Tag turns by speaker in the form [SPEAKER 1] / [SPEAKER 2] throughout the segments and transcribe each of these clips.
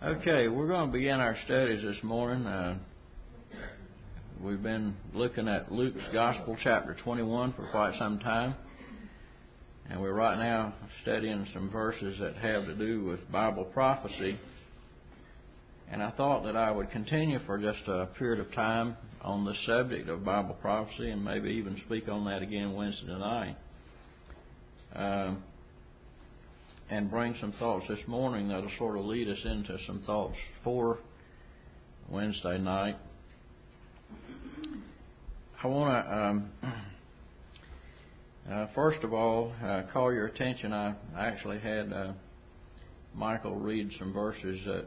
[SPEAKER 1] Okay, we're going to begin our studies this morning. We've been looking at Luke's Gospel, chapter 21, for quite some time. And we're right now studying some verses that have to do with Bible prophecy. And I thought that I would continue for just a period of time on the subject of Bible prophecy and maybe even speak on that again Wednesday night. And bring some thoughts this morning that'll sort of lead us into some thoughts for Wednesday night. I want to, first of all, call your attention. I actually had Michael read some verses that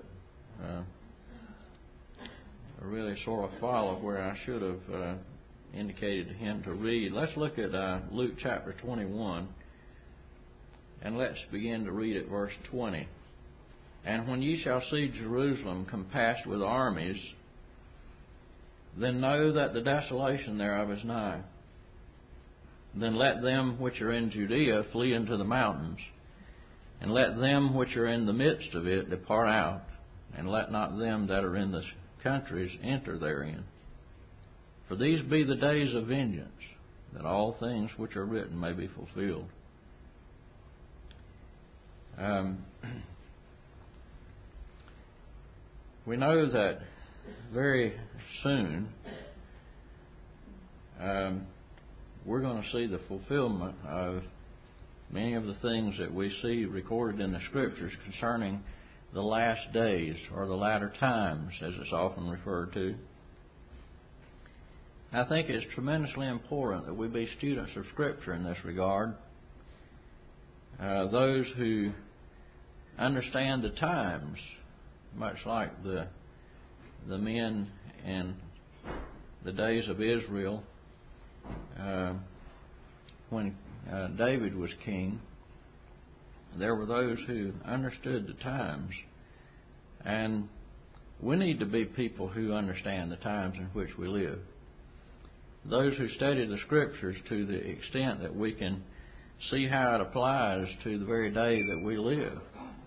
[SPEAKER 1] really sort of follow where I should have indicated to him to read. Let's look at Luke chapter 21. And let's begin to read at verse 20. And when ye shall see Jerusalem compassed with armies, then know that the desolation thereof is nigh. Then let them which are in Judea flee into the mountains, and let them which are in the midst of it depart out, and let not them that are in the countries enter therein. For these be the days of vengeance, that all things which are written may be fulfilled. We know that very soon we're going to see the fulfillment of many of the things that we see recorded in the Scriptures concerning the last days, or the latter times, as it's often referred to. I think it's tremendously important that we be students of Scripture in this regard. Those who understand the times, much like the men in the days of Israel when David was king. There were those who understood the times, and we need to be people who understand the times in which we live. Those who study the Scriptures to the extent that we can see how it applies to the very day that we live.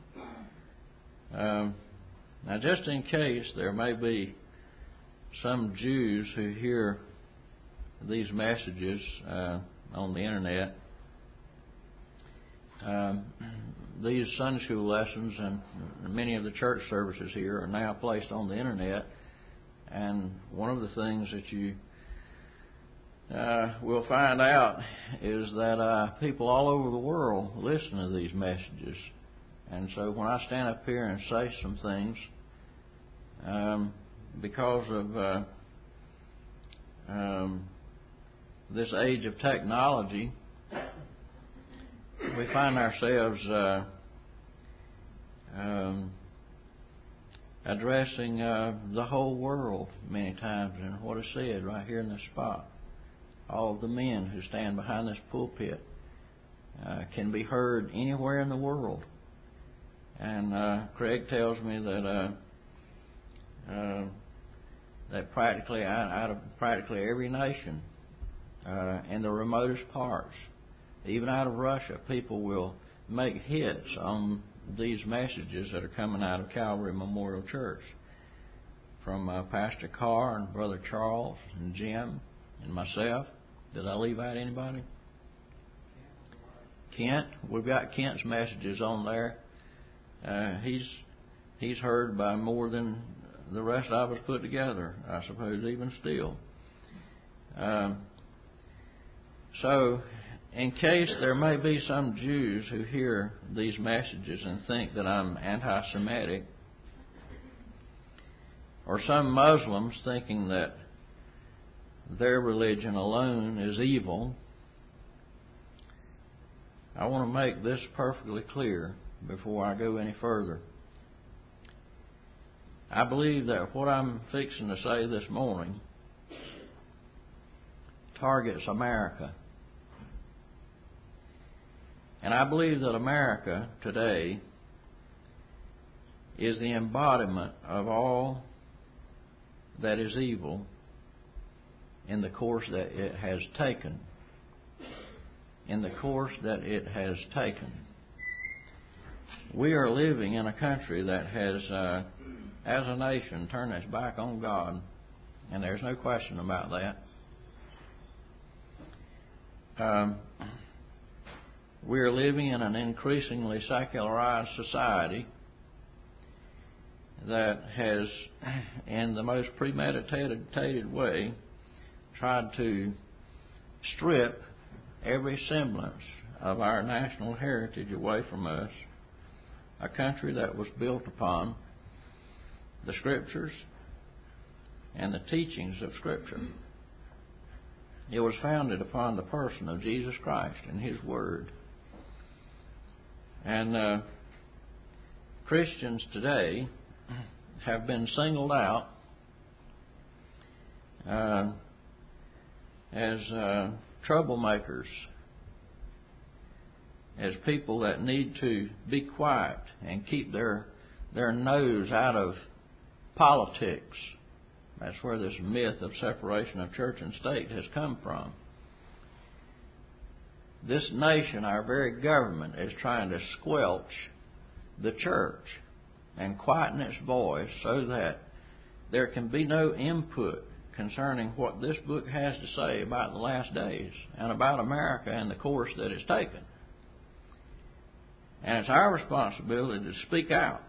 [SPEAKER 1] Now, just in case there may be some Jews who hear these messages on the internet, these Sunday school lessons and many of the church services here are now placed on the internet, and one of the things that you will find out is that people all over the world listen to these messages. And so when I stand up here and say some things, because of this age of technology, we find ourselves addressing the whole world many times in what is said right here in this spot. All of the men who stand behind this pulpit can be heard anywhere in the world. And Craig tells me that that practically out of practically every nation in the remotest parts, even out of Russia, people will make hits on these messages that are coming out of Calvary Memorial Church from Pastor Carr and Brother Charles and Jim and myself. Did I leave out anybody? Kent. We've got Kent's messages on there. He's heard by more than the rest of us put together, I suppose, even still. So, in case there may be some Jews who hear these messages and think that I'm anti-Semitic, or some Muslims thinking that their religion alone is evil, I want to make this perfectly clear before I go any further. I believe that what I'm fixing to say this morning targets America. And I believe that America today is the embodiment of all that is evil in the course that it has taken. We are living in a country that has as a nation, turned its back on God, and there's no question about that. We're living in an increasingly secularized society that has, in the most premeditated way, tried to strip every semblance of our national heritage away from us, a country that was built upon the Scriptures and the teachings of Scripture. It was founded upon the person of Jesus Christ and His Word. And Christians today have been singled out as troublemakers, as people that need to be quiet and keep their nose out of politics. That's where this myth of separation of church and state has come from. This nation, our very government, is trying to squelch the church and quieten its voice so that there can be no input concerning what this book has to say about the last days and about America and the course that it's taken. And it's our responsibility to speak out.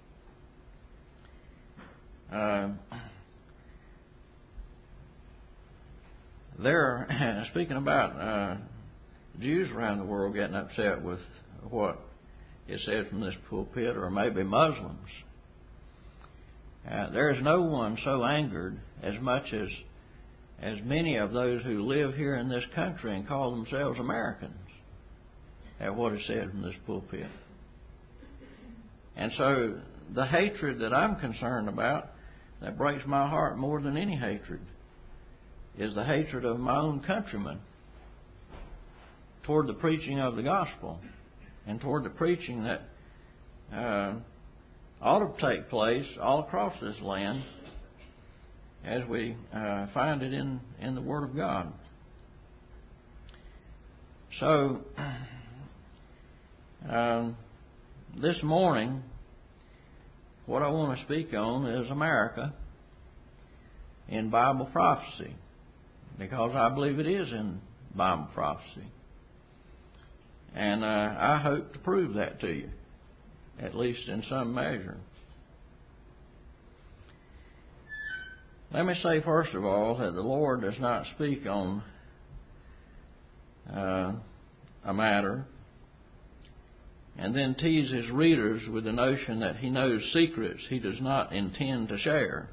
[SPEAKER 1] Speaking about Jews around the world getting upset with what is said from this pulpit, or maybe Muslims, there is no one so angered as much as many of those who live here in this country and call themselves Americans at what is said from this pulpit. And so the hatred that I'm concerned about, that breaks my heart more than any hatred, is the hatred of my own countrymen toward the preaching of the gospel and toward the preaching that ought to take place all across this land as we find it in the Word of God. So, this morning, what I want to speak on is America in Bible prophecy, because I believe it is in Bible prophecy. And I hope to prove that to you, at least in some measure. Let me say, first of all, that the Lord does not speak on a matter and then tease His readers with the notion that He knows secrets He does not intend to share.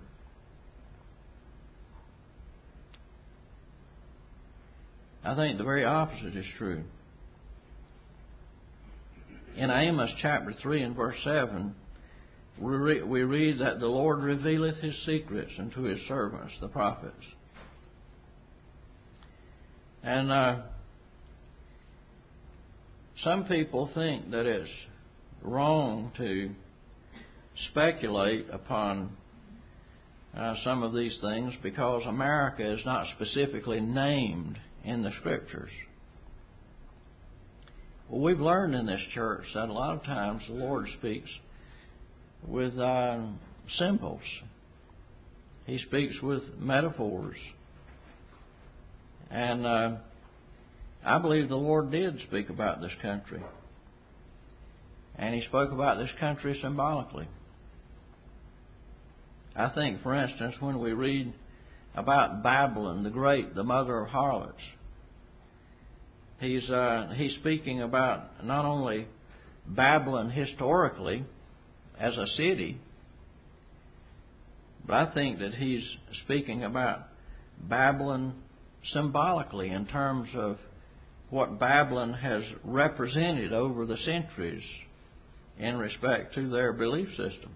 [SPEAKER 1] I think the very opposite is true. In Amos chapter 3 and verse 7, we read that the Lord revealeth His secrets unto His servants, the prophets. And some people think that it's wrong to speculate upon some of these things because America is not specifically named in the Scriptures. Well, we've learned in this church that a lot of times the Lord speaks with symbols. He speaks with metaphors. And I believe the Lord did speak about this country. And He spoke about this country symbolically. I think, for instance, when we read about Babylon the Great, the mother of harlots, He's speaking about not only Babylon historically as a city, but I think that He's speaking about Babylon symbolically in terms of what Babylon has represented over the centuries in respect to their belief system.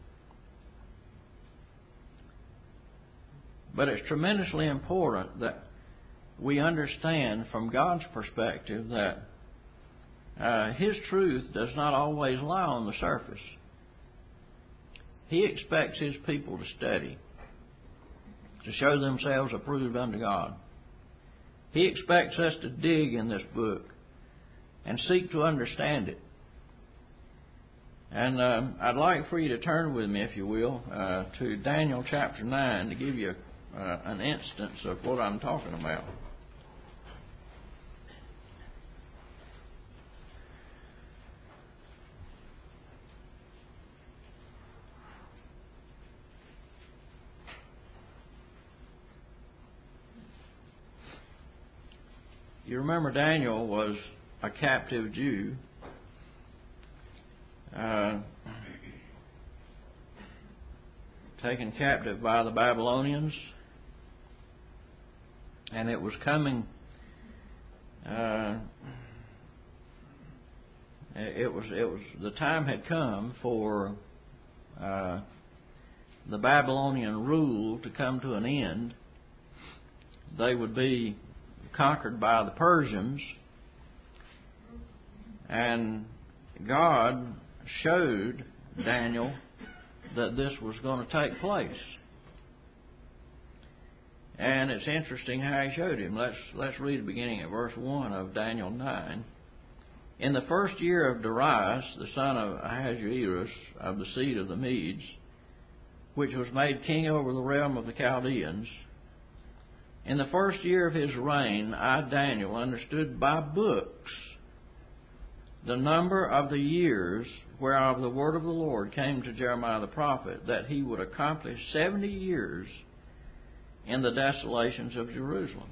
[SPEAKER 1] But it's tremendously important that we understand from God's perspective that His truth does not always lie on the surface. He expects His people to study, to show themselves approved unto God. He expects us to dig in this book and seek to understand it. And I'd like for you to turn with me, if you will, to Daniel chapter 9 to give you an instance of what I'm talking about. You remember Daniel was a captive Jew. Taken captive by the Babylonians, and it was coming. It was the time had come for the Babylonian rule to come to an end. They would be conquered by the Persians, and God showed Daniel that this was going to take place. And it's interesting how He showed him. Let's read the beginning at verse 1 of Daniel 9. In the first year of Darius, the son of Ahasuerus, of the seed of the Medes, which was made king over the realm of the Chaldeans, in the first year of his reign, I, Daniel, understood by books the number of the years whereof the word of the Lord came to Jeremiah the prophet, that he would accomplish 70 years in the desolations of Jerusalem.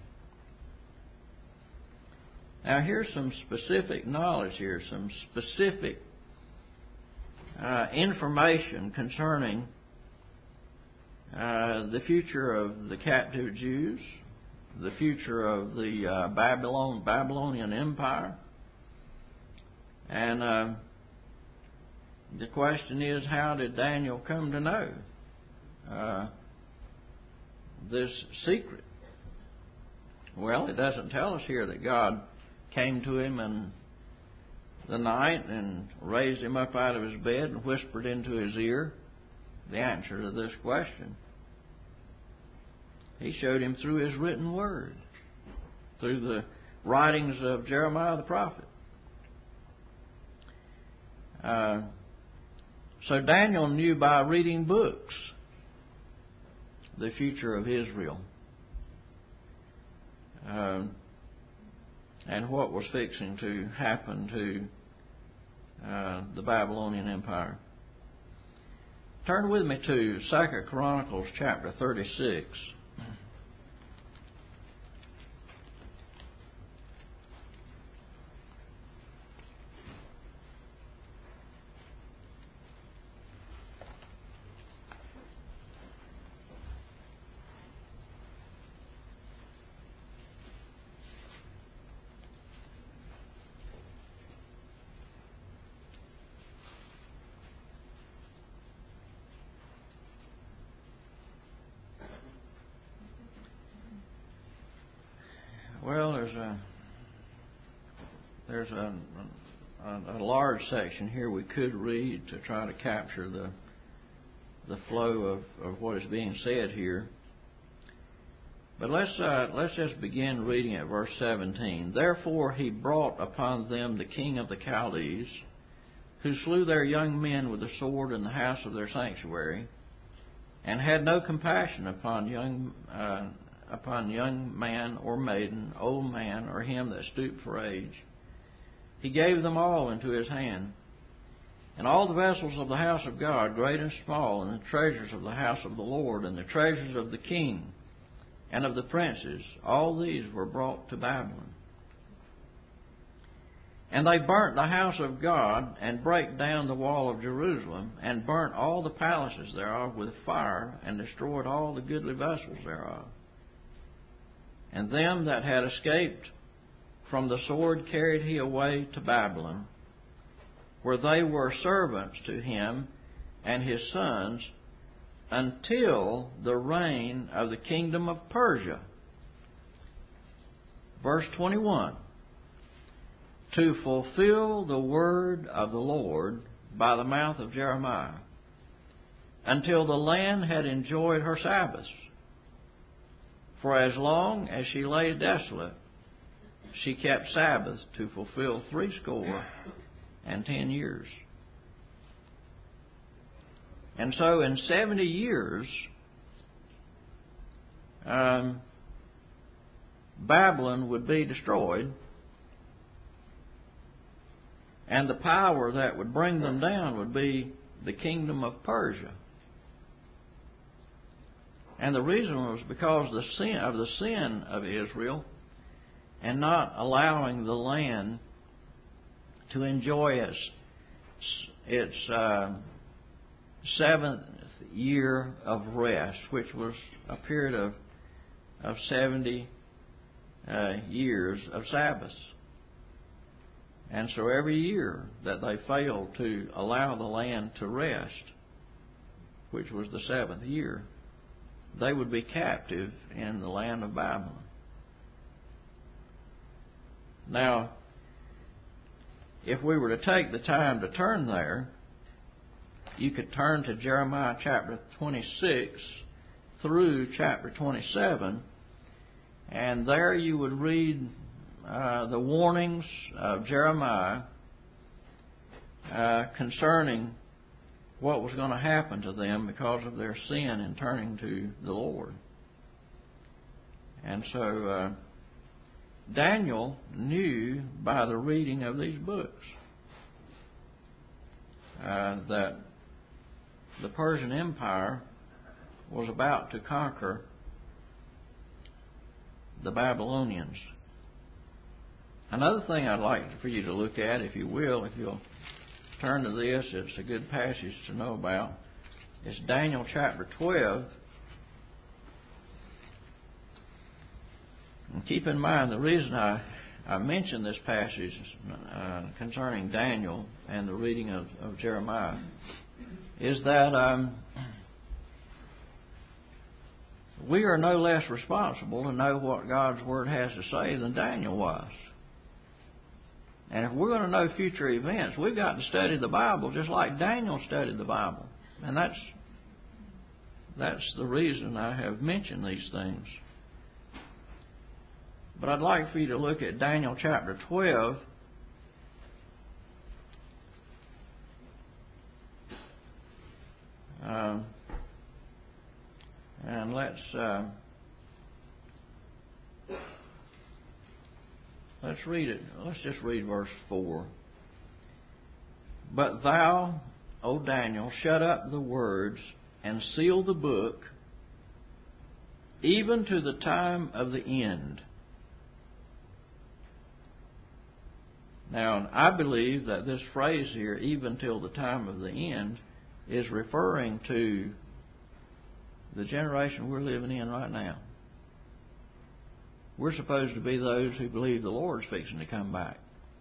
[SPEAKER 1] Now here's some specific knowledge here, some specific information concerning the future of the captive Jews, the future of the Babylonian Empire. And the question is, how did Daniel come to know this secret? Well, it doesn't tell us here that God came to him in the night and raised him up out of his bed and whispered into his ear the answer to this question. He showed him through His written word, through the writings of Jeremiah the prophet. So Daniel knew by reading books the future of Israel and what was fixing to happen to the Babylonian Empire. Turn with me to 2 Chronicles chapter 36. Well, there's a large section here we could read to try to capture the flow of what is being said here. But let's just begin reading at verse 17. Therefore he brought upon them the king of the Chaldees, who slew their young men with the sword in the house of their sanctuary, and had no compassion upon young man or maiden, old man, or him that stooped for age. He gave them all into his hand. And all the vessels of the house of God, great and small, and the treasures of the house of the Lord, and the treasures of the king, and of the princes, all these were brought to Babylon. And they burnt the house of God, and brake down the wall of Jerusalem, and burnt all the palaces thereof with fire, and destroyed all the goodly vessels thereof. And them that had escaped from the sword carried he away to Babylon, where they were servants to him and his sons, until the reign of the kingdom of Persia. Verse 21. To fulfill the word of the Lord by the mouth of Jeremiah, until the land had enjoyed her Sabbaths. For as long as she lay desolate, she kept Sabbath to fulfill 70 years. And so in 70 years, Babylon would be destroyed, and the power that would bring them down would be the kingdom of Persia. And the reason was because of the sin of Israel and not allowing the land to enjoy its seventh year of rest, which was a period of 70 years of Sabbaths. And so every year that they failed to allow the land to rest, which was the seventh year, they would be captive in the land of Babylon. Now, if we were to take the time to turn there, you could turn to Jeremiah chapter 26 through chapter 27, and there you would read the warnings of Jeremiah concerning what was going to happen to them because of their sin in turning to the Lord. And so Daniel knew by the reading of these books that the Persian Empire was about to conquer the Babylonians. Another thing I'd like for you to look at, if you will, if you'll turn to this, it's a good passage to know about. It's Daniel chapter 12. And keep in mind, the reason I mention this passage concerning Daniel and the reading of Jeremiah is that we are no less responsible to know what God's Word has to say than Daniel was. And if we're going to know future events, we've got to study the Bible just like Daniel studied the Bible. And that's the reason I have mentioned these things. But I'd like for you to look at Daniel chapter 12. And let's read it. Let's just read verse 4. But thou, O Daniel, shut up the words and seal the book, even to the time of the end. Now, I believe that this phrase here, even till the time of the end, is referring to the generation we're living in right now. We're supposed to be those who believe the Lord's fixing to come back.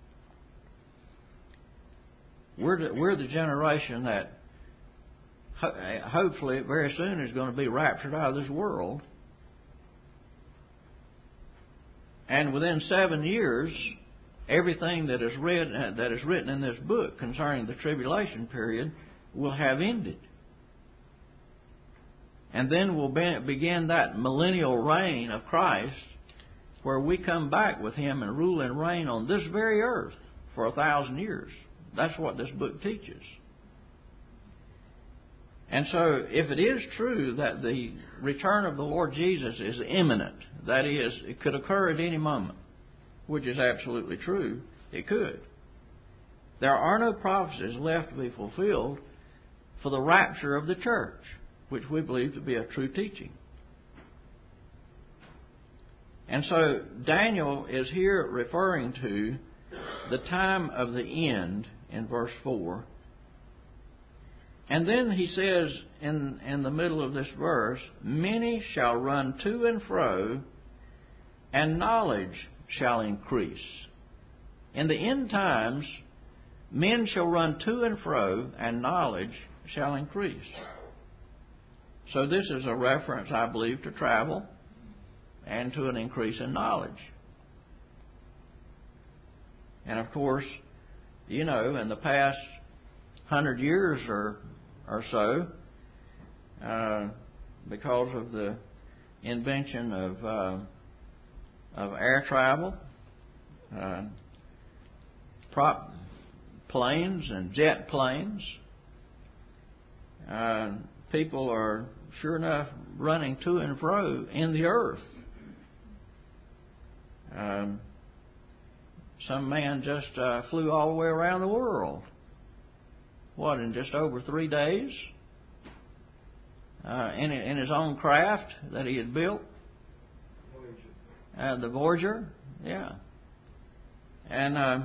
[SPEAKER 1] We're the generation that hopefully very soon is going to be raptured out of this world. And within 7 years, everything that is written in this book concerning the tribulation period will have ended. And then we'll begin that millennial reign of Christ, where we come back with Him and rule and reign on this very earth for 1,000 years. That's what this book teaches. And so, if it is true that the return of the Lord Jesus is imminent, that is, it could occur at any moment, which is absolutely true, it could. There are no prophecies left to be fulfilled for the rapture of the church, which we believe to be a true teaching. And so Daniel is here referring to the time of the end in verse 4. And then he says in the middle of this verse, many shall run to and fro, and knowledge shall increase. In the end times, men shall run to and fro, and knowledge shall increase. So this is a reference, I believe, to travel and to an increase in knowledge. And of course, you know, in the past 100 years or so, because of the invention of air travel, prop planes and jet planes, People are, sure enough, running to and fro in the earth. Some man just flew all the way around the world. What, in just over 3 days? In his own craft that he had built? The Voyager? Yeah. And,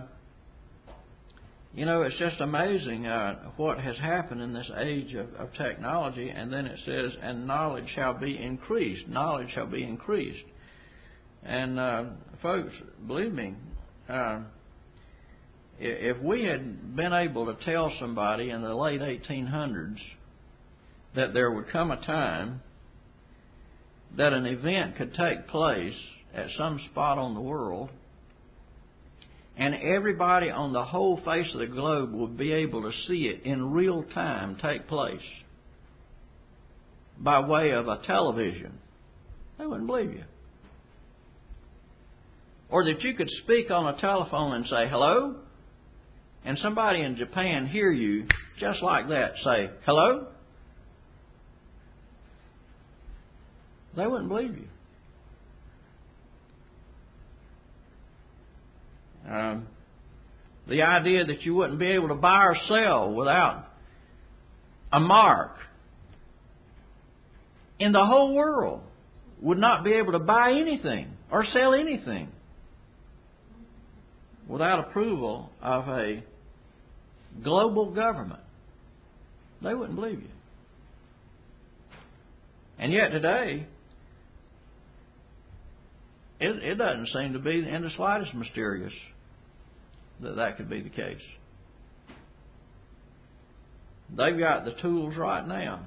[SPEAKER 1] it's just amazing what has happened in this age of technology. And then it says, and knowledge shall be increased. Knowledge shall be increased. And, folks, believe me, if we had been able to tell somebody in the late 1800s that there would come a time that an event could take place at some spot on the world, and everybody on the whole face of the globe would be able to see it in real time take place by way of a television, they wouldn't believe you. Or that you could speak on a telephone and say, hello, and somebody in Japan hear you just like that say, hello. They wouldn't believe you. The idea that you wouldn't be able to buy or sell without a mark in the whole world, would not be able to buy anything or sell anything without approval of a global government. They wouldn't believe you. And yet today, it doesn't seem to be in the slightest mysterious that could be the case. They've got the tools right now.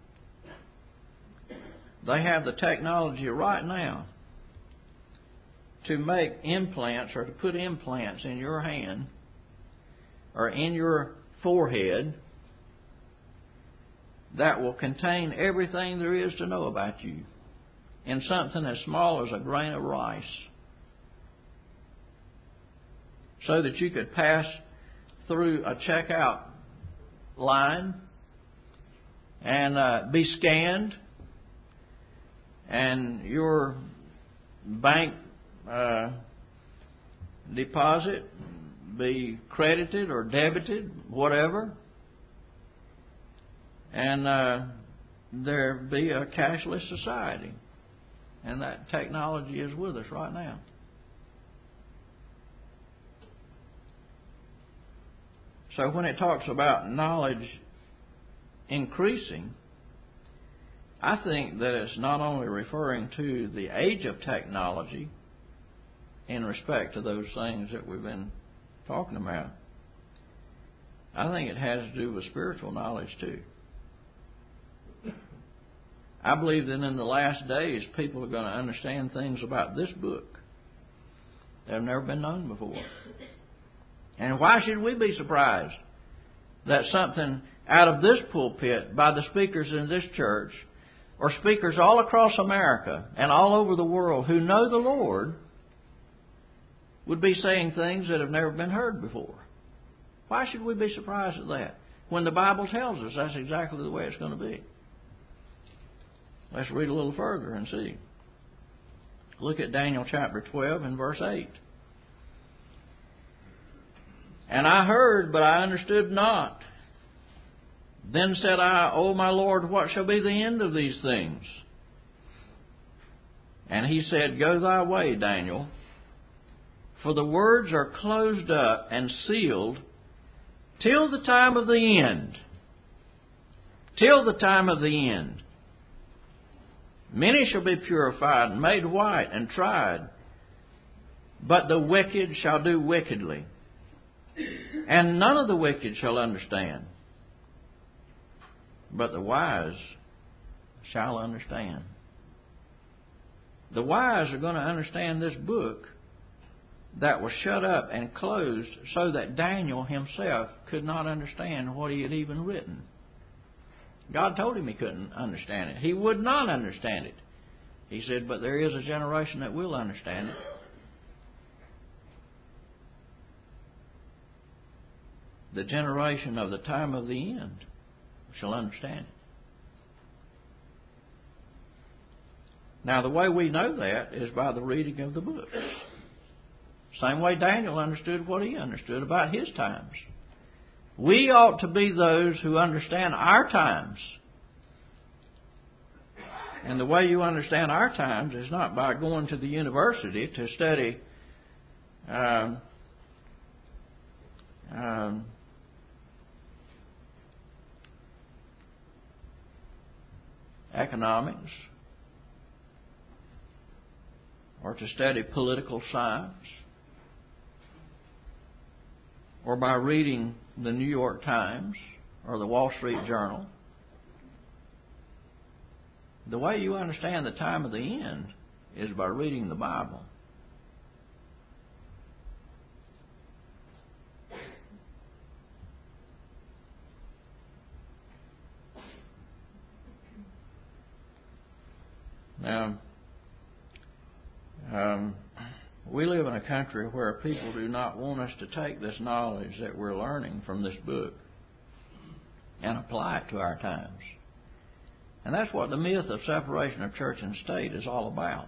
[SPEAKER 1] They have the technology right now to make implants or to put implants in your hand or in your forehead that will contain everything there is to know about you in something as small as a grain of rice, so that you could pass through a checkout line and be scanned, and your bank deposit be credited or debited, whatever, and there be a cashless society. And that technology is with us right now. So when it talks about knowledge increasing, I think that it's not only referring to the age of technology in respect to those things that we've been talking about. I think it has to do with spiritual knowledge too. I believe that in the last days, people are going to understand things about this book that have never been known before. And why should we be surprised that something out of this pulpit by the speakers in this church, or speakers all across America and all over the world who know the Lord, would be saying things that have never been heard before? Why should we be surprised at that when the Bible tells us that's exactly the way it's going to be? Let's read a little further and see. Look at Daniel chapter 12 and verse 8. And I heard, but I understood not. Then said I, O my Lord, what shall be the end of these things? And he said, Go thy way, Daniel, for the words are closed up and sealed till the time of the end. Till the time of the end. Many shall be purified and made white and tried, but the wicked shall do wickedly, and none of the wicked shall understand, but the wise shall understand. The wise are going to understand this book that was shut up and closed so that Daniel himself could not understand what he had even written. God told him he couldn't understand it. He would not understand it. He said, but there is a generation that will understand it. The generation of the time of the end. shall understand it. Now, the way we know that is by the reading of the books. Same way Daniel understood what he understood about his times. We ought to be those who understand our times. And the way you understand our times is not by going to the university to study economics or to study political science or by reading the New York Times or the Wall Street Journal. The way you understand the time of the end is by reading the Bible. Now, we live in a country where people do not want us to take this knowledge that we're learning from this book and apply it to our times. And that's what the myth of separation of church and state is all about.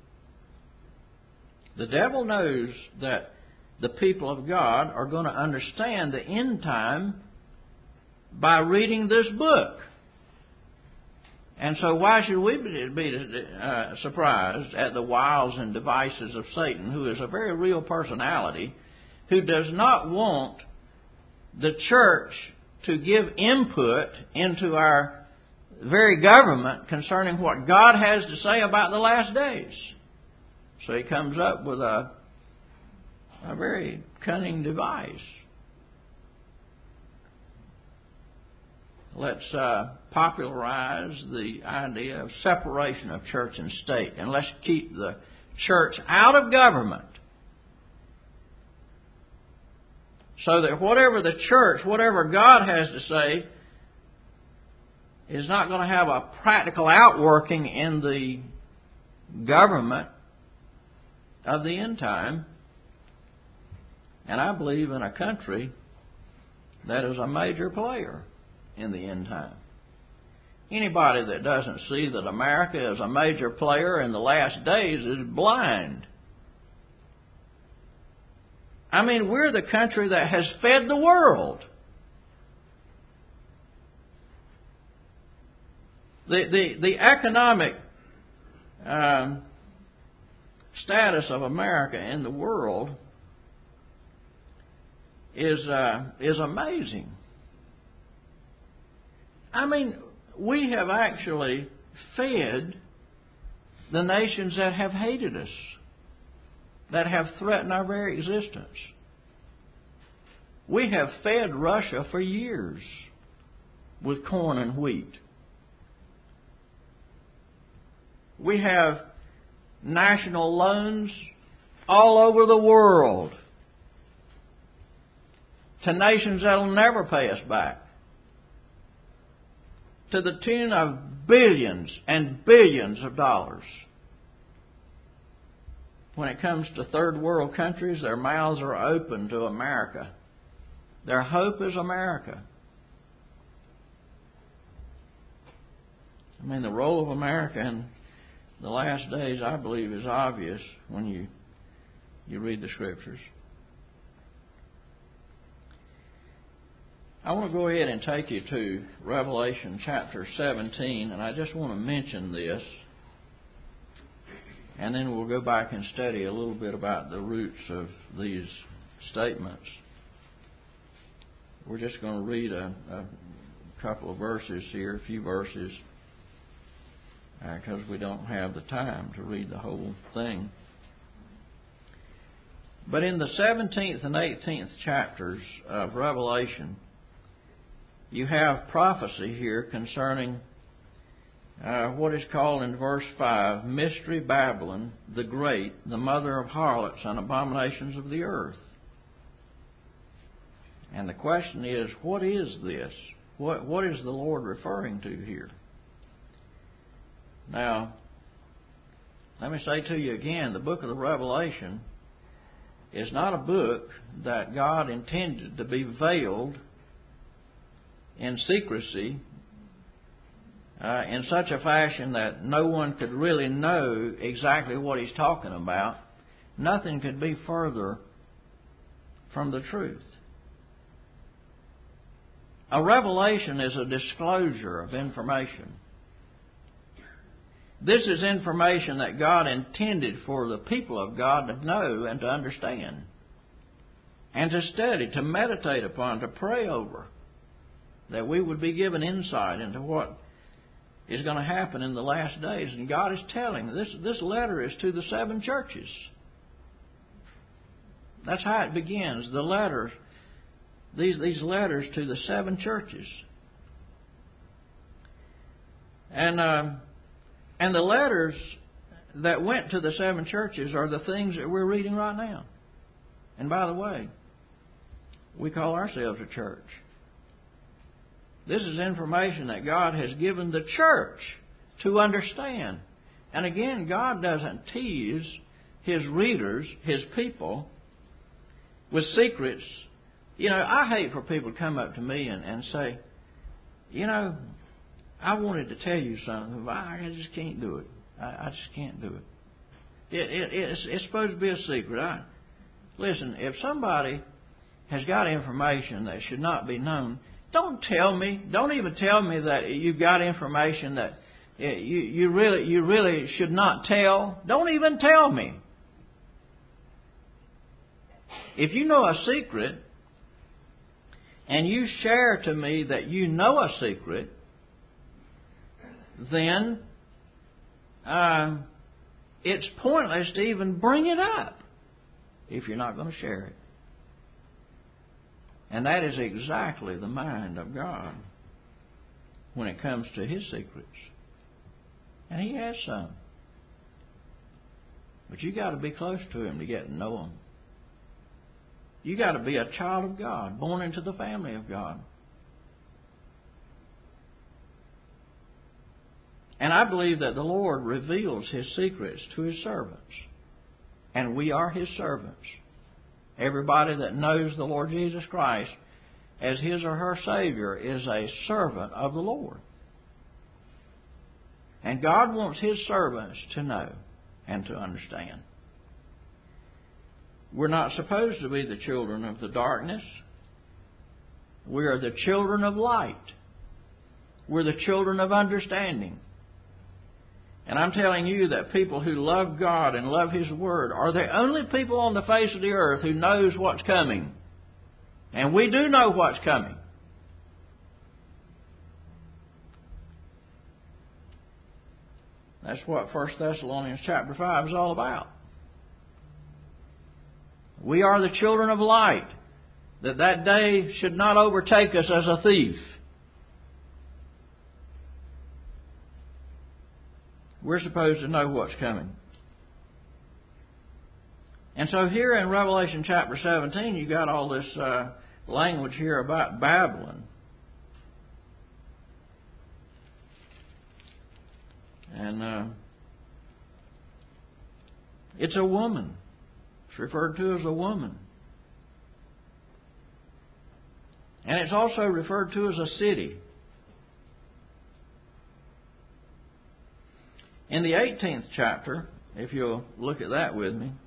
[SPEAKER 1] The devil knows that the people of God are going to understand the end time by reading this book. And so why should we be surprised at the wiles and devices of Satan, who is a very real personality, who does not want the church to give input into our very government concerning what God has to say about the last days. So he comes up with a very cunning device. Let's popularize the idea of separation of church and state, and let's keep the church out of government, so that whatever the church, whatever God has to say, is not going to have a practical outworking in the government of the end time. And I believe in a country that is a major player in the end time. Anybody that doesn't see that America is a major player in the last days is blind. I mean, we're the country that has fed the world. The economic status of America in the world is amazing. I mean, we have actually fed the nations that have hated us, that have threatened our very existence. We have fed Russia for years with corn and wheat. We have national loans all over the world to nations that will never pay us back, to the tune of billions and billions of dollars. When it comes to third world countries, their mouths are open to America. Their hope is America. I mean, the role of America in the last days, I believe, is obvious when you read the Scriptures. I want to go ahead and take you to Revelation chapter 17, and I just want to mention this, and then we'll go back and study a little bit about the roots of these statements. We're just going to read a couple of verses here, a few verses, because we don't have the time to read the whole thing. But in the 17th and 18th chapters of Revelation, you have prophecy here concerning what is called in verse 5, Mystery Babylon the Great, the mother of harlots and abominations of the earth. And the question is, what is this? What is the Lord referring to here? Now, let me say to you again, the book of the Revelation is not a book that God intended to be veiled in secrecy in such a fashion that no one could really know exactly what he's talking about, nothing could be further from the truth. A revelation is a disclosure of information. This is information that God intended for the people of God to know and to understand, and to study, to meditate upon, to pray over, that we would be given insight into what is going to happen in the last days. And God is telling, this letter is to the 7 churches. That's how it begins. The letters, these letters to the 7 churches. And the letters that went to the 7 churches are the things that we're reading right now. And by the way, we call ourselves a church. This is information that God has given the church to understand. And again, God doesn't tease His readers, His people, with secrets. You know, I hate for people to come up to me and say, you know, I wanted to tell you something, but I just can't do it. I just can't do it. It's supposed to be a secret. Listen, if somebody has got information that should not be known, don't tell me. Don't even tell me that you've got information that you really should not tell. Don't even tell me. If you know a secret and you share to me that you know a secret, then it's pointless to even bring it up if you're not going to share it. And that is exactly the mind of God when it comes to His secrets. And He has some. But you got to be close to Him to get to know Him. You got to be a child of God, born into the family of God. And I believe that the Lord reveals His secrets to His servants. And we are His servants. Everybody that knows the Lord Jesus Christ as his or her Savior is a servant of the Lord. And God wants His servants to know and to understand. We're not supposed to be the children of the darkness. We are the children of light. We're the children of understanding. And I'm telling you that people who love God and love His Word are the only people on the face of the earth who knows what's coming. And we do know what's coming. That's what 1 Thessalonians chapter 5 is all about. We are the children of light, that day should not overtake us as a thief. We're supposed to know what's coming. And so here in Revelation chapter 17, you got all this language here about Babylon. And it's a woman. It's referred to as a woman. And it's also referred to as a city. In the 18th chapter, if you'll look at that with me,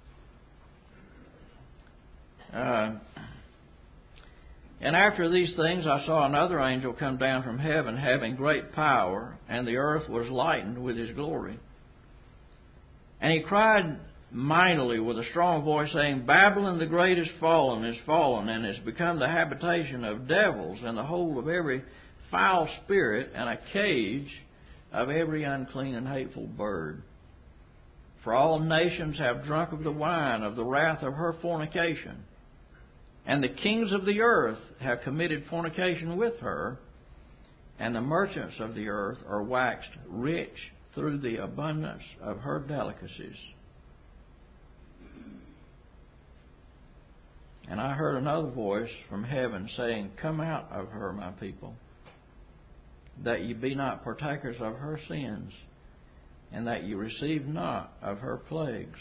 [SPEAKER 1] and after these things I saw another angel come down from heaven, having great power, and the earth was lightened with his glory. And he cried mightily with a strong voice, saying, Babylon the great is fallen, and has become the habitation of devils, and the hold of every foul spirit, and a cage of every unclean and hateful bird. For all nations have drunk of the wine of the wrath of her fornication. And the kings of the earth have committed fornication with her, and the merchants of the earth are waxed rich through the abundance of her delicacies. And I heard another voice from heaven saying, Come out of her, my people, that ye be not partakers of her sins, and that ye receive not of her plagues.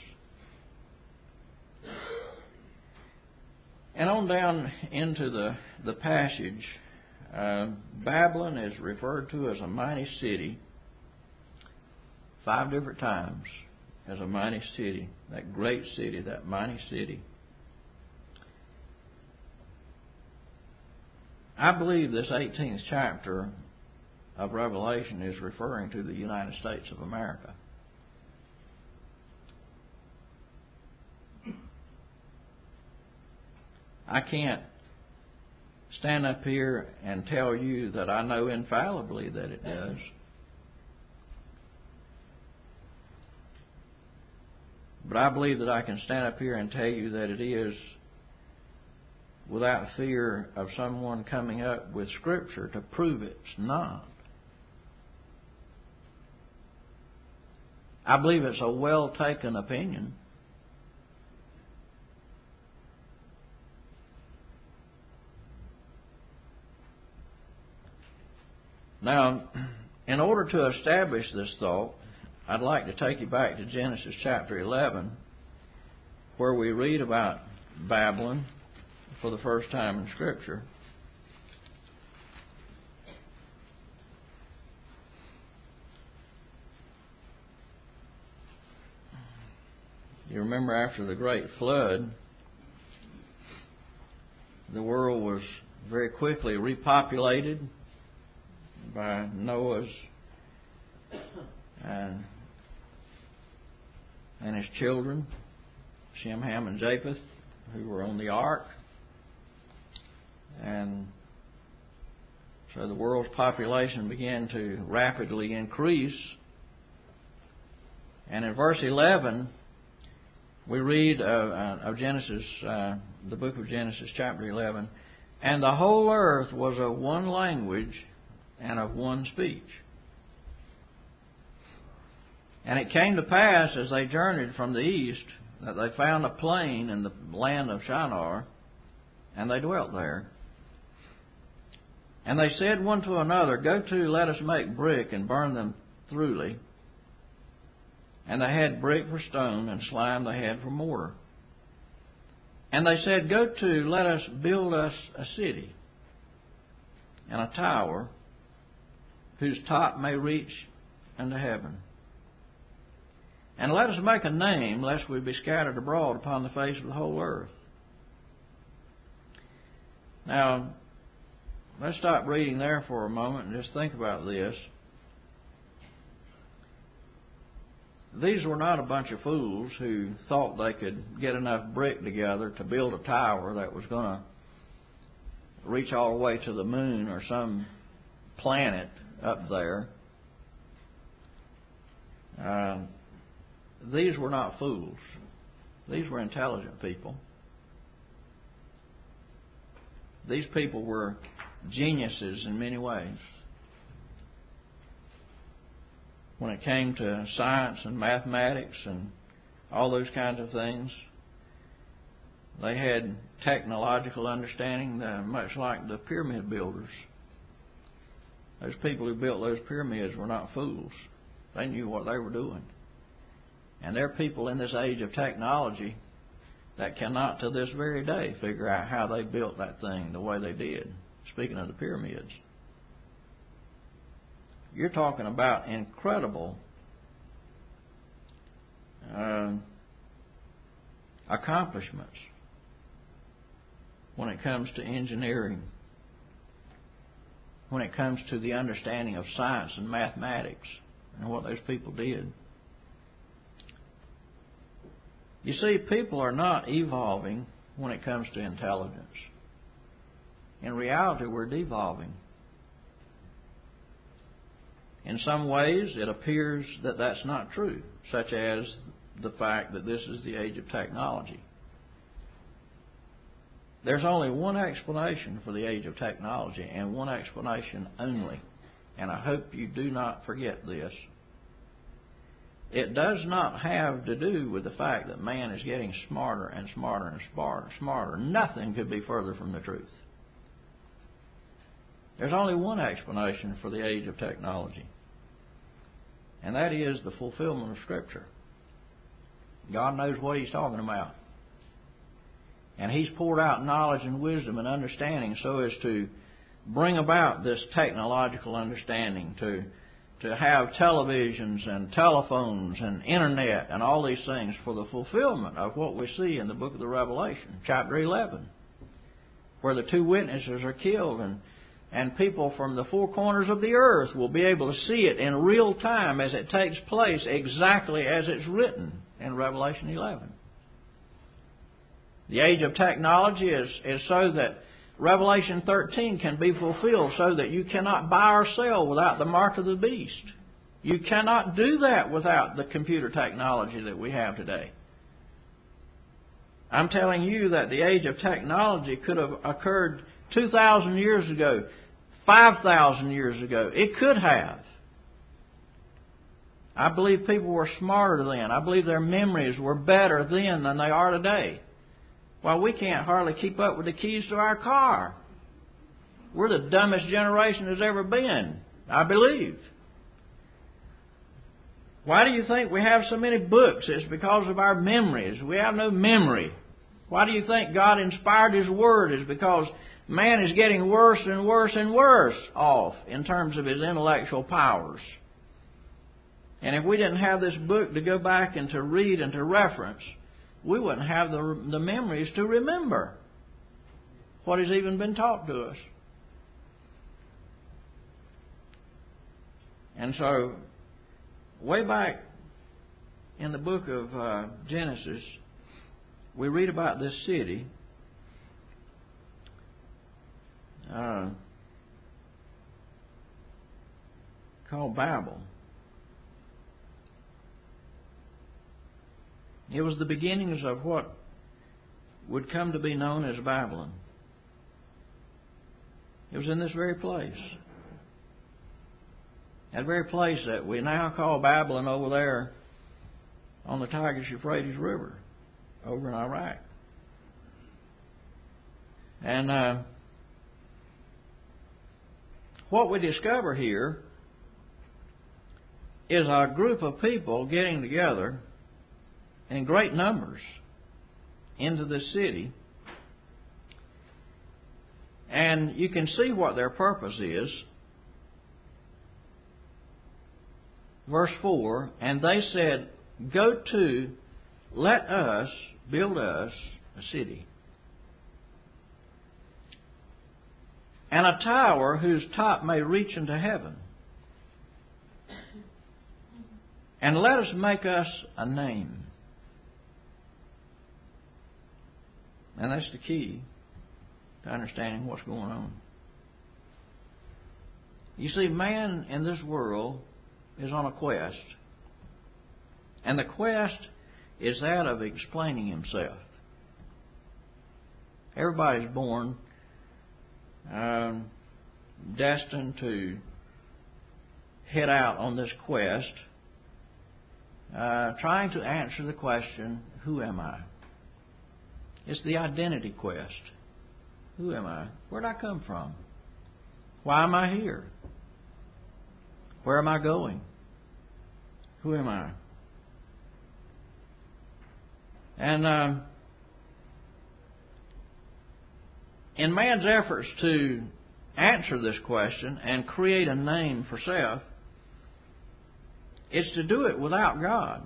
[SPEAKER 1] And on down into the passage, Babylon is referred to as a mighty city 5 different times, as a mighty city, that great city, that mighty city. I believe this 18th chapter of Revelation is referring to the United States of America. I can't stand up here and tell you that I know infallibly that it does. But I believe that I can stand up here and tell you that it is, without fear of someone coming up with Scripture to prove it's not. I believe it's a well-taken opinion. Now, in order to establish this thought, I'd like to take you back to Genesis chapter 11, where we read about Babylon for the first time in Scripture. You remember after the great flood, the world was very quickly repopulated by Noah's and his children, Shem, Ham, and Japheth, who were on the ark. And so the world's population began to rapidly increase. And in verse 11, we read of Genesis, the book of Genesis, chapter 11, "And the whole earth was of one language and of one speech. And it came to pass, as they journeyed from the east, that they found a plain in the land of Shinar, and they dwelt there. And they said one to another, Go to, let us make brick and burn them thoroughly. And they had brick for stone, and slime they had for mortar. And they said, Go to, let us build us a city, and a tower, whose top may reach unto heaven. And let us make a name, lest we be scattered abroad upon the face of the whole earth." Now, let's stop reading there for a moment and just think about this. These were not a bunch of fools who thought they could get enough brick together to build a tower that was going to reach all the way to the moon or some planet up there. These were not fools. These were intelligent people. These people were geniuses in many ways. When it came to science and mathematics and all those kinds of things, they had technological understanding, much like the pyramid builders. Those people who built those pyramids were not fools. They knew what they were doing. And there are people in this age of technology that cannot to this very day figure out how they built that thing the way they did. Speaking of the pyramids. You're talking about incredible accomplishments when it comes to engineering, when it comes to the understanding of science and mathematics and what those people did. You see, people are not evolving when it comes to intelligence. In reality, we're devolving. In some ways, it appears that that's not true, such as the fact that this is the age of technology. There's only one explanation for the age of technology, and one explanation only. And I hope you do not forget this. It does not have to do with the fact that man is getting smarter and smarter and smarter. Nothing could be further from the truth. There's only one explanation for the age of technology, and that is the fulfillment of Scripture. God knows what He's talking about. And He's poured out knowledge and wisdom and understanding so as to bring about this technological understanding, to have televisions and telephones and internet and all these things for the fulfillment of what we see in the book of the Revelation, chapter 11, where the two witnesses are killed and people from the four corners of the earth will be able to see it in real time as it takes place exactly as it's written in Revelation 11. The age of technology is so that Revelation 13 can be fulfilled, so that you cannot buy or sell without the mark of the beast. You cannot do that without the computer technology that we have today. I'm telling you that the age of technology could have occurred 2,000 years ago, 5,000 years ago. It could have. I believe people were smarter then. I believe their memories were better then than they are today. Well, we can't hardly keep up with the keys to our car. We're the dumbest generation there's ever been, I believe. Why do you think we have so many books? It's because of our memories. We have no memory. Why do you think God inspired His Word? It's because man is getting worse and worse and worse off in terms of his intellectual powers. And if we didn't have this book to go back and to read and to reference, we wouldn't have the memories to remember what has even been taught to us. And so, way back in the book of Genesis, we read about this city called Babel. It was the beginnings of what would come to be known as Babylon. It was in this very place. That very place that we now call Babylon over there on the Tigris-Euphrates River over in Iraq. And what we discover here is a group of people getting together in great numbers into the city. And you can see what their purpose is. Verse 4, and they said, go to, let us build us a city, and a tower whose top may reach into heaven, and let us make us a name. And that's the key to understanding what's going on. You see, man in this world is on a quest. And the quest is that of explaining himself. Everybody's born destined to head out on this quest, trying to answer the question, who am I? It's the identity quest. Who am I? Where did I come from? Why am I here? Where am I going? Who am I? And in man's efforts to answer this question and create a name for self, it's to do it without God.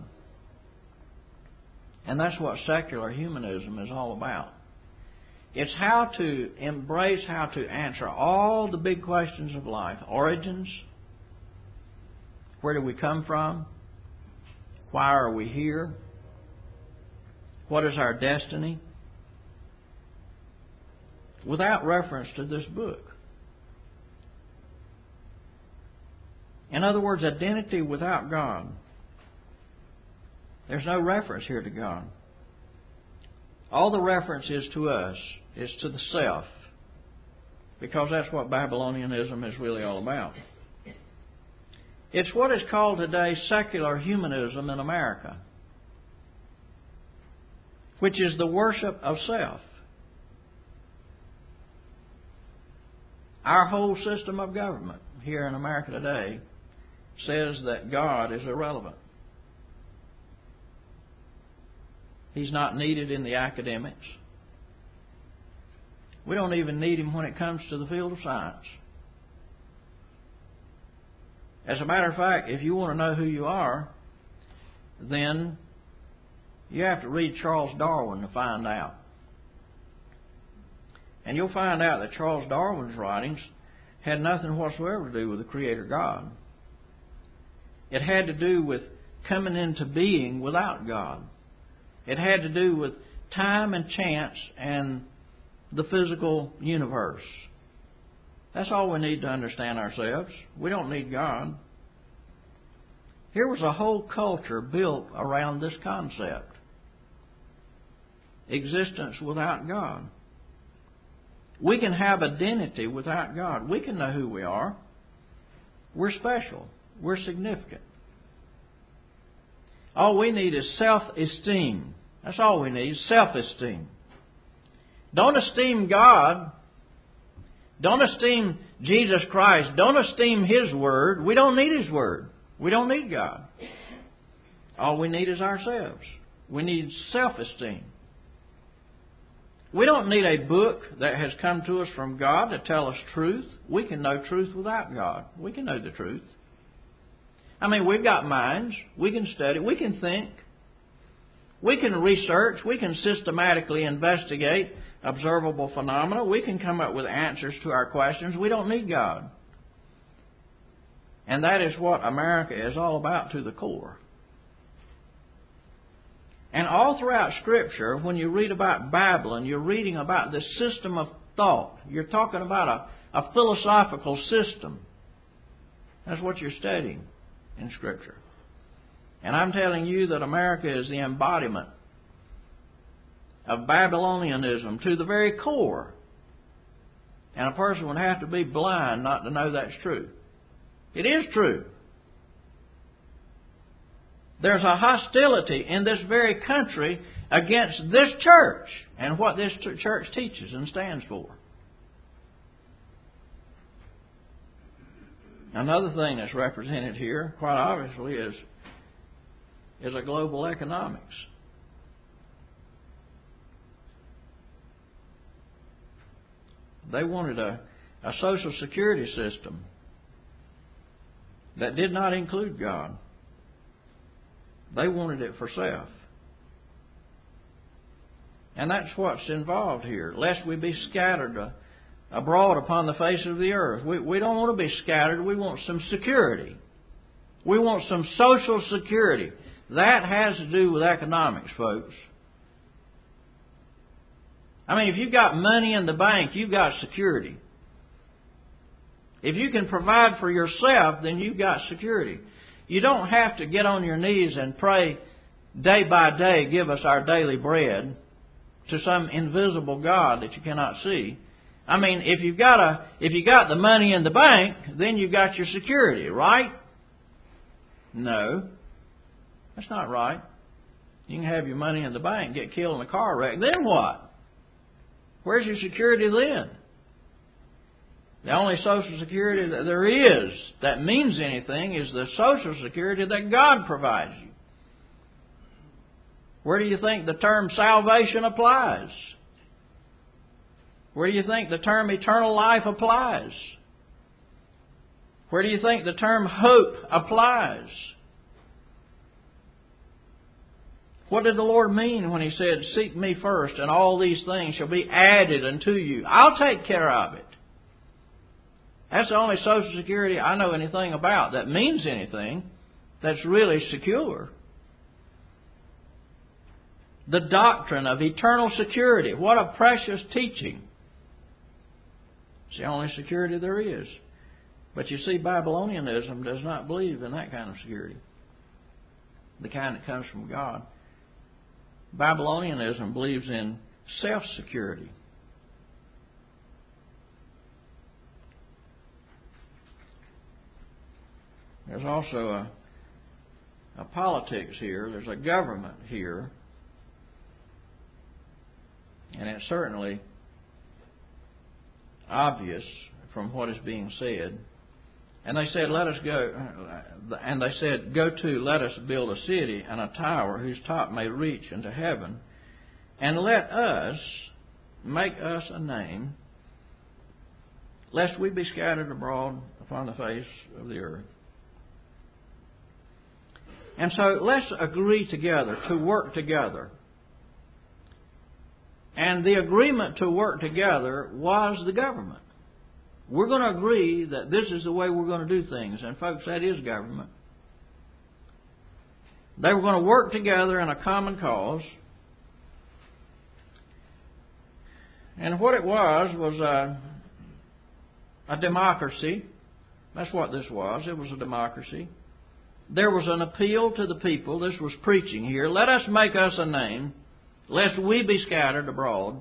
[SPEAKER 1] And that's what secular humanism is all about. It's how to embrace, how to answer all the big questions of life. Origins. Where do we come from? Why are we here? What is our destiny? Without reference to this book. In other words, identity without God. There's no reference here to God. All the reference is to us, is to the self, because that's what Babylonianism is really all about. It's what is called today secular humanism in America, which is the worship of self. Our whole system of government here in America today says that God is irrelevant. He's not needed in the academics. We don't even need Him when it comes to the field of science. As a matter of fact, if you want to know who you are, then you have to read Charles Darwin to find out. And you'll find out that Charles Darwin's writings had nothing whatsoever to do with the Creator God. It had to do with coming into being without God. It had to do with time and chance and the physical universe. That's all we need to understand ourselves. We don't need God. Here was a whole culture built around this concept. Existence without God. We can have identity without God. We can know who we are. We're special. We're significant. All we need is self-esteem. That's all we need, self-esteem. Don't esteem God. Don't esteem Jesus Christ. Don't esteem His Word. We don't need His Word. We don't need God. All we need is ourselves. We need self-esteem. We don't need a book that has come to us from God to tell us truth. We can know truth without God. We can know the truth. I mean, we've got minds. We can study. We can think. We can research. We can systematically investigate observable phenomena. We can come up with answers to our questions. We don't need God. And that is what America is all about to the core. And all throughout Scripture, when you read about Babylon, you're reading about this system of thought. You're talking about a philosophical system. That's what you're studying in Scripture. And I'm telling you that America is the embodiment of Babylonianism to the very core. And a person would have to be blind not to know that's true. It is true. There's a hostility in this very country against this church and what this church teaches and stands for. Another thing that's represented here, quite obviously, is a global economics. They wanted a social security system that did not include God. They wanted it for self. And that's what's involved here. Lest we be scattered abroad upon the face of the earth. We don't want to be scattered. We want some security. We want some social security. That has to do with economics, folks. I mean, if you've got money in the bank, you've got security. If you can provide for yourself, then you've got security. You don't have to get on your knees and pray day by day, give us our daily bread, to some invisible God that you cannot see. I mean, if you got the money in the bank, then you've got your security, right? No, that's not right. You can have your money in the bank, get killed in a car wreck. Then what? Where's your security then? The only Social Security that there is that means anything is the Social Security that God provides you. Where do you think the term salvation applies? Where do you think the term eternal life applies? Where do you think the term hope applies? What did the Lord mean when He said, "Seek me first, and all these things shall be added unto you"? I'll take care of it. That's the only Social Security I know anything about that means anything, that's really secure. The doctrine of eternal security. What a precious teaching. It's the only security there is. But you see, Babylonianism does not believe in that kind of security. The kind that comes from God. Babylonianism believes in self-security. There's also a politics here. There's a government here. And it's certainly obvious from what is being said. And they said, let us go. And they said, let us build a city and a tower whose top may reach into heaven. And let us make us a name, lest we be scattered abroad upon the face of the earth. And so let's agree together to work together. And the agreement to work together was the government. We're going to agree that this is the way we're going to do things. And folks, that is government. They were going to work together in a common cause. And what it was a democracy. That's what this was. It was a democracy. There was an appeal to the people. This was preaching here. Let us make us a name, lest we be scattered abroad.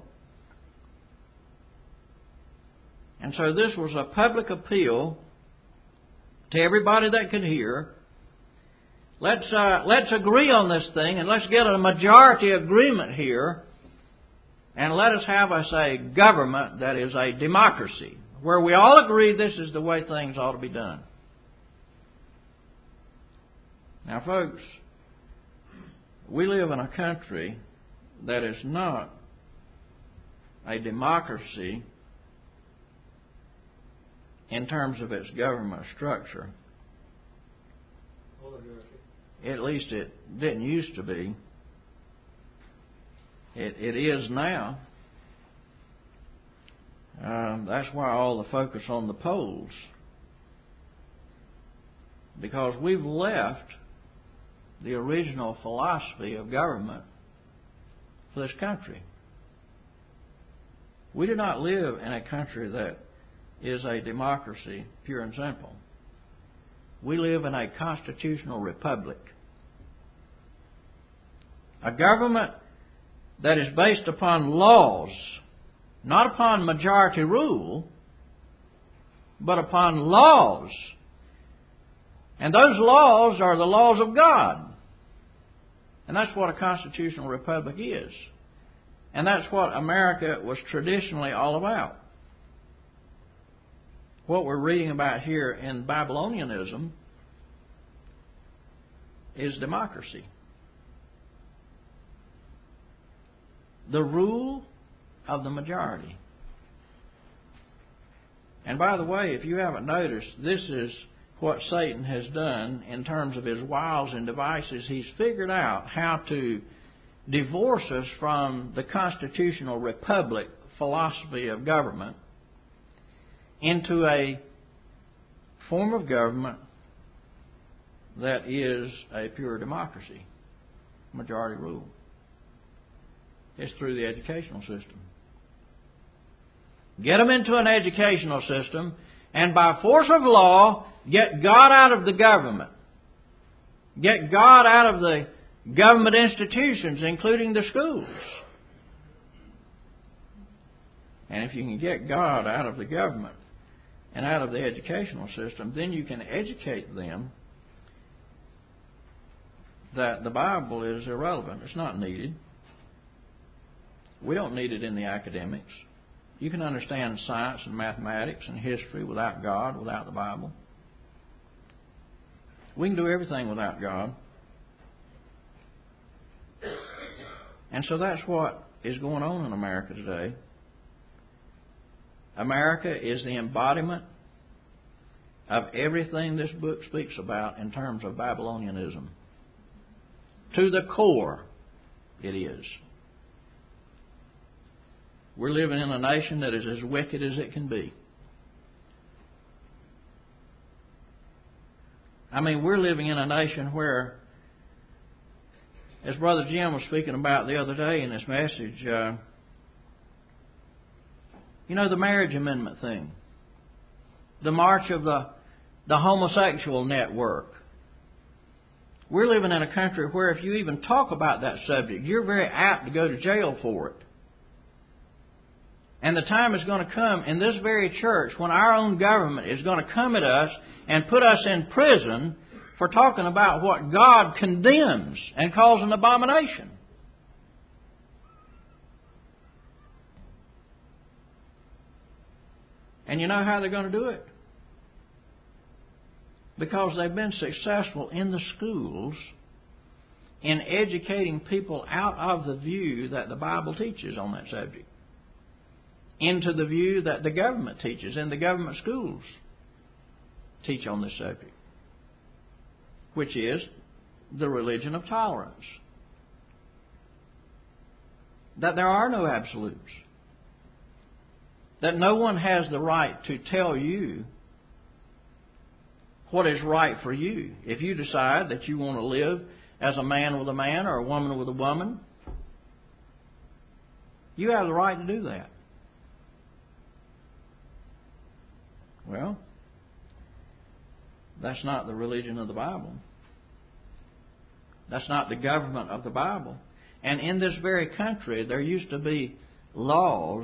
[SPEAKER 1] And so this was a public appeal to everybody that could hear. Let's agree on this thing, and let's get a majority agreement here, and let us have a government that is a democracy, where we all agree this is the way things ought to be done. Now, folks, we live in a country that is not a democracy in terms of its government structure. At least it didn't used to be. It is now. That's why all the focus on the polls. Because we've left the original philosophy of government for this country. We do not live in a country that is a democracy, pure and simple. We live in a constitutional republic. A government that is based upon laws, not upon majority rule, but upon laws. And those laws are the laws of God. And that's what a constitutional republic is. And that's what America was traditionally all about. What we're reading about here in Babylonianism is democracy. The rule of the majority. And by the way, if you haven't noticed, this is what Satan has done in terms of his wiles and devices. He's figured out how to divorce us from the constitutional republic philosophy of government into a form of government that is a pure democracy, majority rule. It's through the educational system. Get them into an educational system, and by force of law, get God out of the government. Get God out of the government institutions, including the schools. And if you can get God out of the government and out of the educational system, then you can educate them that the Bible is irrelevant. It's not needed. We don't need it in the academics. You can understand science and mathematics and history without God, without the Bible. We can do everything without God. And so that's what is going on in America today. America is the embodiment of everything this book speaks about in terms of Babylonianism. To the core, it is. We're living in a nation that is as wicked as it can be. I mean, we're living in a nation where, as Brother Jim was speaking about the other day in his message, the marriage amendment thing, the march of the homosexual network. We're living in a country where if you even talk about that subject, you're very apt to go to jail for it. And the time is going to come in this very church when our own government is going to come at us and put us in prison for talking about what God condemns and calls an abomination. And you know how they're going to do it? Because they've been successful in the schools in educating people out of the view that the Bible teaches on that subject. into the view that the government teaches and the government schools teach on this subject, which is the religion of tolerance. That there are no absolutes. That no one has the right to tell you what is right for you. If you decide that you want to live as a man with a man or a woman with a woman, you have the right to do that. Well, that's not the religion of the Bible. That's not the government of the Bible. And in this very country, there used to be laws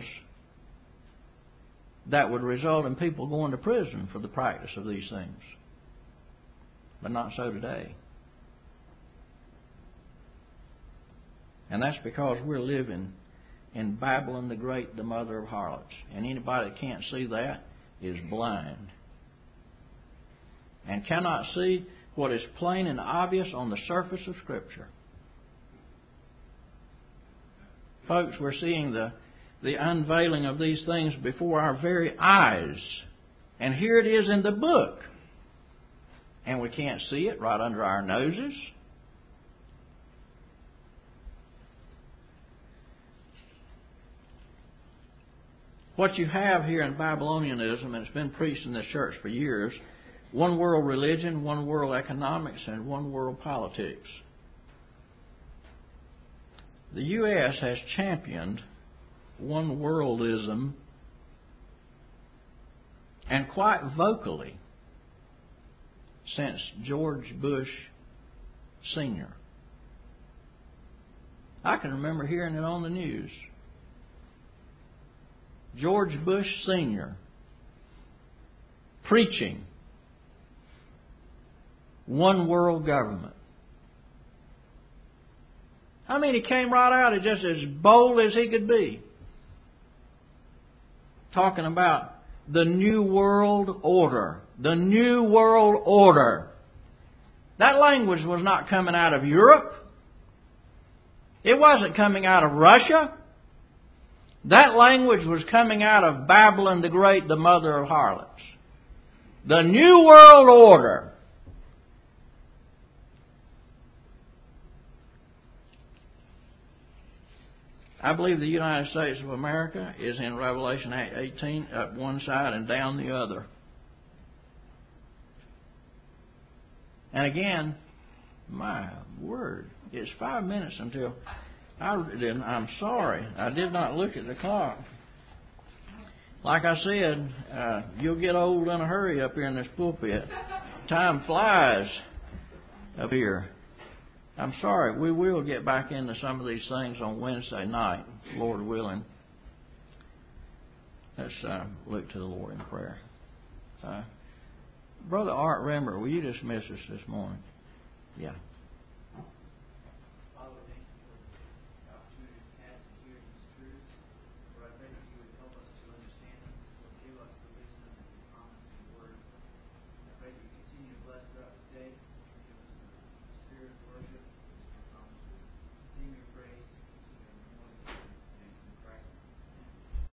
[SPEAKER 1] that would result in people going to prison for the practice of these things. But not so today. And that's because we're living in Babylon the Great, the mother of harlots. And anybody that can't see that is blind. And cannot see what is plain and obvious on the surface of Scripture. Folks, we're seeing the unveiling of these things before our very eyes. And here it is in the book. And we can't see it right under our noses. What you have here in Babylonianism, and it's been preached in this church for years, one world religion, one world economics, and one world politics. The U.S. has championed one worldism, and quite vocally, since George Bush Sr. I can remember hearing it on the news. George Bush Sr. preaching one world government. I mean, he came right out just as bold as he could be, talking about the New World Order. The New World Order. That language was not coming out of Europe. It wasn't coming out of Russia. That language was coming out of Babylon the Great, the mother of harlots. The New World Order. I believe the United States of America is in Revelation 18, up one side and down the other. And again, my word, it's 5 minutes until I'm sorry, I did not look at the clock. Like I said, you'll get old in a hurry up here in this pulpit. Time flies up here. I'm sorry, we will get back into some of these things on Wednesday night, Lord willing. Let's look to the Lord in prayer. Brother Art Rember, will you dismiss us this morning? Yeah.
[SPEAKER 2] Father, thank you for the opportunity to pass and hear these truths. Lord, I pray that you would help us to understand them, Lord, give us the wisdom that you promised in your word. I pray that you continue to bless throughout this day, give us the spirit of worship,